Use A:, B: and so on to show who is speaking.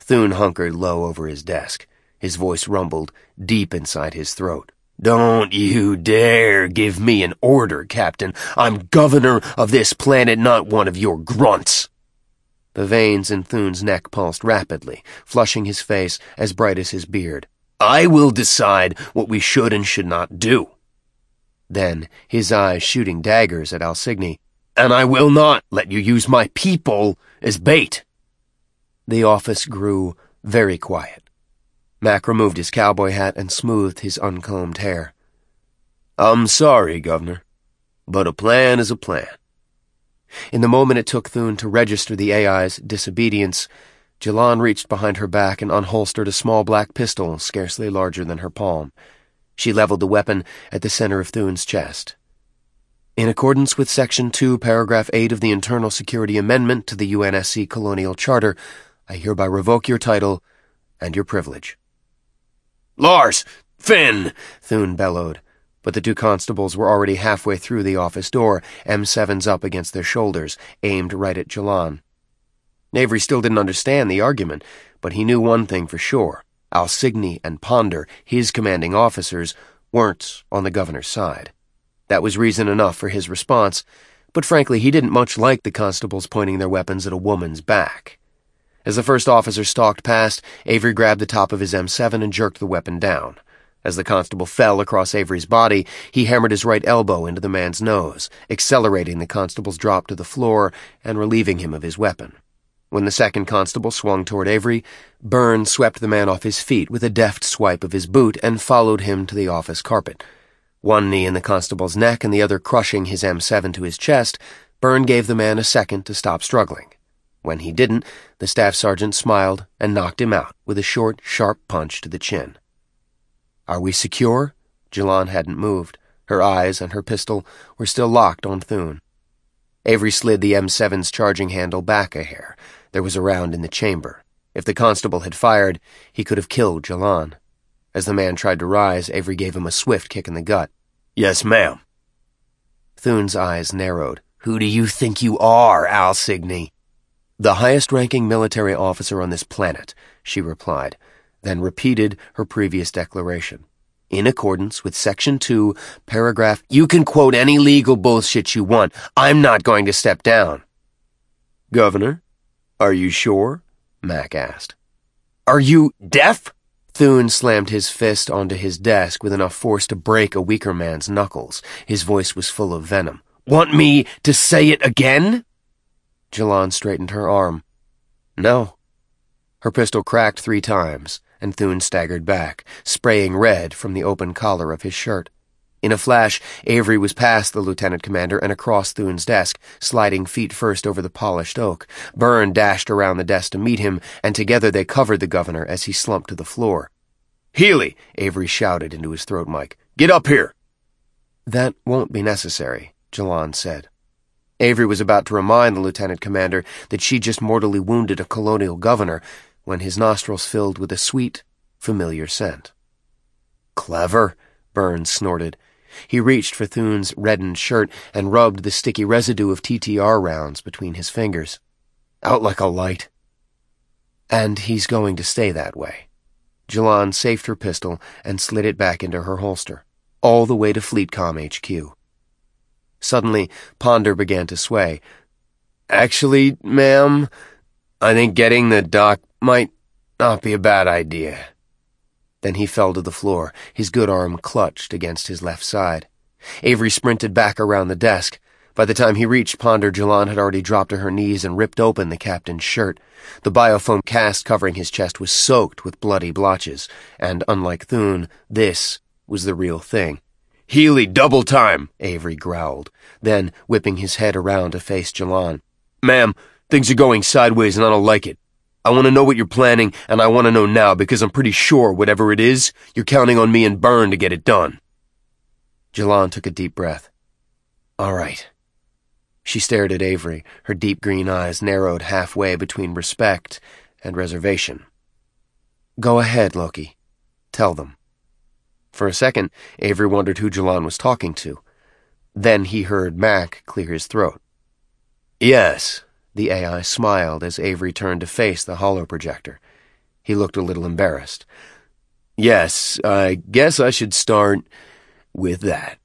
A: Thune hunkered low over his desk. His voice rumbled deep inside his throat. "Don't you dare give me an order, Captain. I'm governor of this planet, not one of your grunts." The veins in Thune's neck pulsed rapidly, flushing his face as bright as his beard. "I will decide what we should and should not do." Then, his eyes shooting daggers at Alsigny, "And I will not let you use my people as bait." The office grew very quiet. Mac removed his cowboy hat and smoothed his uncombed hair. "I'm sorry, Governor, but a plan is a plan." In the moment it took Thune to register the AI's disobedience, Jalan reached behind her back and unholstered a small black pistol scarcely larger than her palm. She leveled the weapon at the center of Thune's chest. "In accordance with Section 2, Paragraph 8 of the Internal Security Amendment to the UNSC Colonial Charter, I hereby revoke your title and your privilege." "Lars! Finn!" Thune bellowed, but the two constables were already halfway through the office door, M7s up against their shoulders, aimed right at Jalan. Avery still didn't understand the argument, but he knew one thing for sure. Alsigny and Ponder, his commanding officers, weren't on the governor's side. That was reason enough for his response, but frankly he didn't much like the constables pointing their weapons at a woman's back. As the first officer stalked past, Avery grabbed the top of his M7 and jerked the weapon down. As the constable fell across Avery's body, he hammered his right elbow into the man's nose, accelerating the constable's drop to the floor and relieving him of his weapon. When the second constable swung toward Avery, Byrne swept the man off his feet with a deft swipe of his boot and followed him to the office carpet. One knee in the constable's neck and the other crushing his M7 to his chest, Byrne gave the man a second to stop struggling. When he didn't, the staff sergeant smiled and knocked him out with a short, sharp punch to the chin. "Are we secure?" Jalan hadn't moved. Her eyes and her pistol were still locked on Thune. Avery slid the M7's charging handle back a hair. There was a round in the chamber. If the constable had fired, he could have killed Jalan. As the man tried to rise, Avery gave him a swift kick in the gut. "Yes, ma'am." Thune's eyes narrowed. "Who do you think you are, Alsigny?" "The highest-ranking military officer on this planet," she replied, then repeated her previous declaration. "In accordance with Section 2, Paragraph..." "You can quote any legal bullshit you want. I'm not going to step down." "Governor, are you sure?" Mac asked. "Are you deaf?" Thune slammed his fist onto his desk with enough force to break a weaker man's knuckles. His voice was full of venom. "Want me to say it again?" Jalan straightened her arm. "No." Her pistol cracked 3 times, and Thune staggered back, spraying red from the open collar of his shirt. In a flash, Avery was past the lieutenant commander and across Thune's desk, sliding feet first over the polished oak. Byrne dashed around the desk to meet him, and together they covered the governor as he slumped to the floor. "Healy!" Avery shouted into his throat mic. "Get up here!" "That won't be necessary," Jalan said. Avery was about to remind the lieutenant commander that she just mortally wounded a colonial governor when his nostrils filled with a sweet, familiar scent. "Clever," Byrne snorted. He reached for Thune's reddened shirt and rubbed the sticky residue of TTR rounds between his fingers. "Out like a light." "And he's going to stay that way." Jalan safed her pistol and slid it back into her holster, all the way to Fleetcom HQ. Suddenly, Ponder began to sway. "Actually, ma'am, I think getting the doc might not be a bad idea." Then he fell to the floor, his good arm clutched against his left side. Avery sprinted back around the desk. By the time he reached Ponder, Jalan had already dropped to her knees and ripped open the captain's shirt. The biofoam cast covering his chest was soaked with bloody blotches, and unlike Thune, this was the real thing. "Healy, double time!" Avery growled. Then, whipping his head around to face Jalan. "Ma'am, things are going sideways and I don't like it. I want to know what you're planning, and I want to know now because I'm pretty sure, whatever it is, you're counting on me and Byrne to get it done." Jalan took a deep breath. "All right." She stared at Avery, her deep green eyes narrowed halfway between respect and reservation. "Go ahead, Loki. Tell them." For a second, Avery wondered who Jalan was talking to. Then he heard Mac clear his throat. "Yes," the AI smiled as Avery turned to face the holoprojector. He looked a little embarrassed. Yes, I guess I should start with that.